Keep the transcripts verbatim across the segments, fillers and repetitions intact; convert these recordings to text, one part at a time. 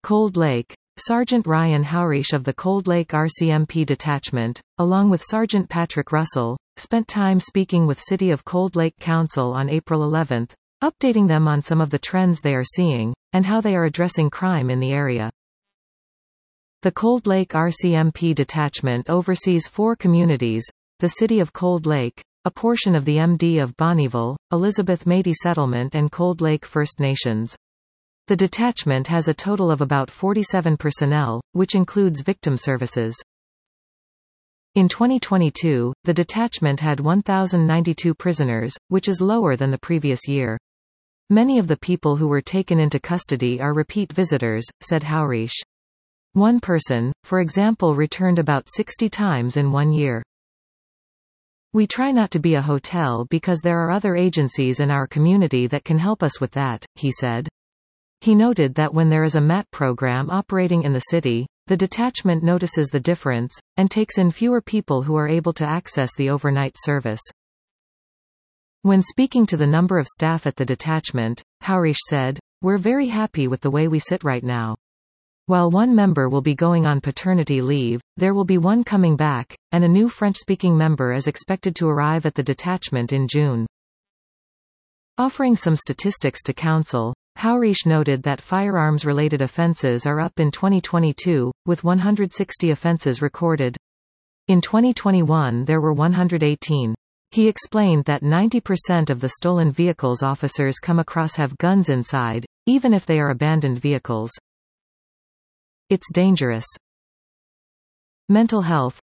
Cold Lake. Sergeant Ryan Howrish of the Cold Lake R C M P Detachment, along with Sergeant Patrick Russell, spent time speaking with City of Cold Lake Council on April eleventh, updating them on some of the trends they are seeing, and how they are addressing crime in the area. The Cold Lake R C M P Detachment oversees four communities: the City of Cold Lake, a portion of the M D of Bonnyville, Elizabeth Métis Settlement and Cold Lake First Nations. The detachment has a total of about forty-seven personnel, which includes victim services. In twenty twenty-two, the detachment had one thousand ninety-two prisoners, which is lower than the previous year. Many of the people who were taken into custody are repeat visitors, said Howrish. One person, for example, returned about sixty times in one year. We try not to be a hotel because there are other agencies in our community that can help us with that, he said. He noted that when there is a M A T program operating in the city, the detachment notices the difference, and takes in fewer people who are able to access the overnight service. When speaking to the number of staff at the detachment, Howrish said, "We're very happy with the way we sit right now. While one member will be going on paternity leave, there will be one coming back, and a new French-speaking member is expected to arrive at the detachment in June." Offering some statistics to Council, Howrish noted that firearms-related offences are up in twenty twenty-two, with one hundred sixty offences recorded. In twenty twenty-one there were one hundred eighteen. He explained that ninety percent of the stolen vehicles officers come across have guns inside, even if they are abandoned vehicles. It's dangerous. Mental health.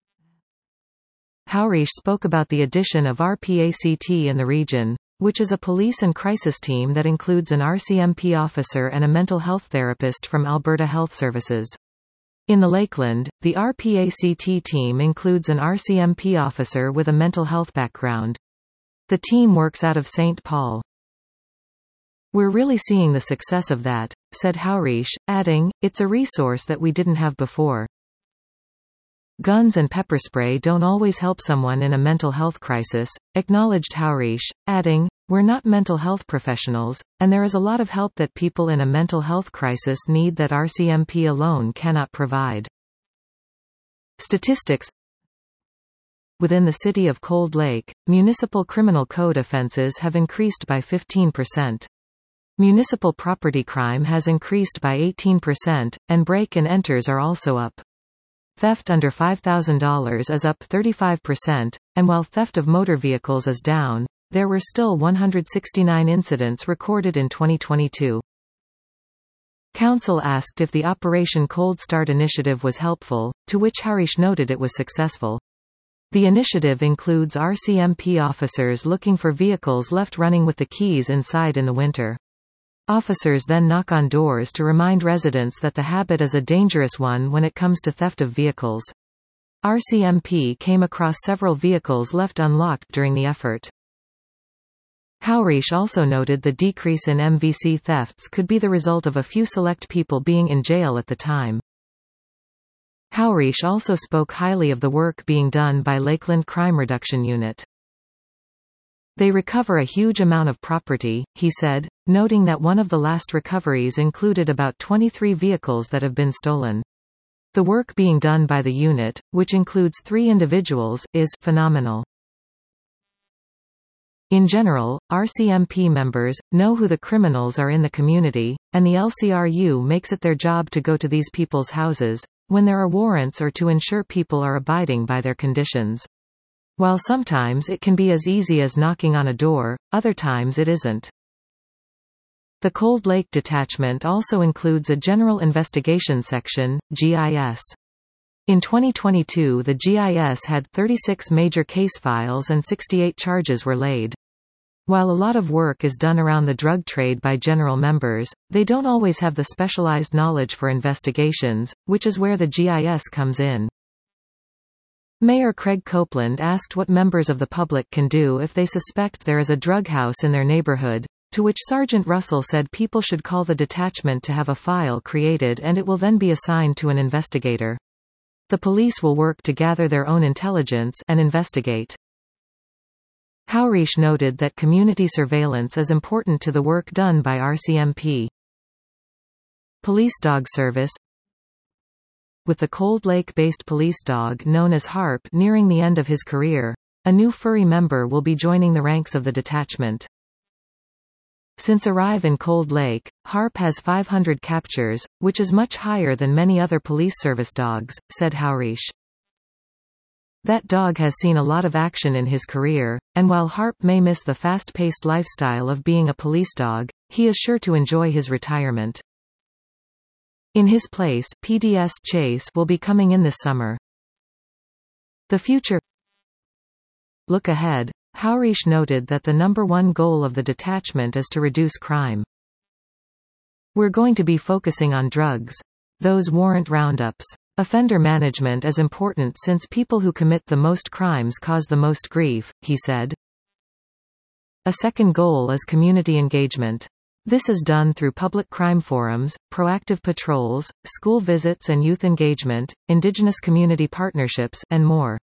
Howrish spoke about the addition of R P A C T in the region, which is a police and crisis team that includes an R C M P officer and a mental health therapist from Alberta Health Services. In the Lakeland, the R P A C T team includes an R C M P officer with a mental health background. The team works out of Saint Paul. "We're really seeing the success of that," said Howrish, adding, "It's a resource that we didn't have before." Guns and pepper spray don't always help someone in a mental health crisis, acknowledged Howrish, adding, "We're not mental health professionals, and there is a lot of help that people in a mental health crisis need that R C M P alone cannot provide." Statistics. Within the City of Cold Lake, municipal criminal code offenses have increased by fifteen percent. Municipal property crime has increased by eighteen percent, and break and enters are also up. Theft under five thousand dollars is up thirty-five percent, and while theft of motor vehicles is down, there were still one hundred sixty-nine incidents recorded in twenty twenty-two. Council asked if the Operation Cold Start initiative was helpful, to which Howrish noted it was successful. The initiative includes R C M P officers looking for vehicles left running with the keys inside in the winter. Officers then knock on doors to remind residents that the habit is a dangerous one when it comes to theft of vehicles. R C M P came across several vehicles left unlocked during the effort. Howrish also noted the decrease in M V C thefts could be the result of a few select people being in jail at the time. Howrish also spoke highly of the work being done by Lakeland Crime Reduction Unit. "They recover a huge amount of property," he said, noting that one of the last recoveries included about twenty-three vehicles that have been stolen. The work being done by the unit, which includes three individuals, is phenomenal. In general, R C M P members know who the criminals are in the community, and the L C R U makes it their job to go to these people's houses, when there are warrants or to ensure people are abiding by their conditions. While sometimes it can be as easy as knocking on a door, other times it isn't. The Cold Lake Detachment also includes a General Investigation Section, G I S. In twenty twenty-two the G I S had thirty-six major case files and sixty-eight charges were laid. While a lot of work is done around the drug trade by general members, they don't always have the specialized knowledge for investigations, which is where the G I S comes in. Mayor Craig Copeland asked what members of the public can do if they suspect there is a drug house in their neighborhood, to which Sergeant Russell said people should call the detachment to have a file created and it will then be assigned to an investigator. The police will work to gather their own intelligence and investigate. Howrish noted that community surveillance is important to the work done by R C M P. Police dog service. With the Cold Lake-based police dog known as Harp nearing the end of his career, a new furry member will be joining the ranks of the detachment. Since arrive in Cold Lake, Harp has five hundred captures, which is much higher than many other police service dogs, said Haurish. That dog has seen a lot of action in his career, and while Harp may miss the fast-paced lifestyle of being a police dog, he is sure to enjoy his retirement. In his place, P D S Chase will be coming in this summer. The future. Look ahead. Haurish noted that the number one goal of the detachment is to reduce crime. We're going to be focusing on drugs. Those warrant roundups. Offender management is important since people who commit the most crimes cause the most grief, he said. A second goal is community engagement. This is done through public crime forums, proactive patrols, school visits and youth engagement, indigenous community partnerships, and more.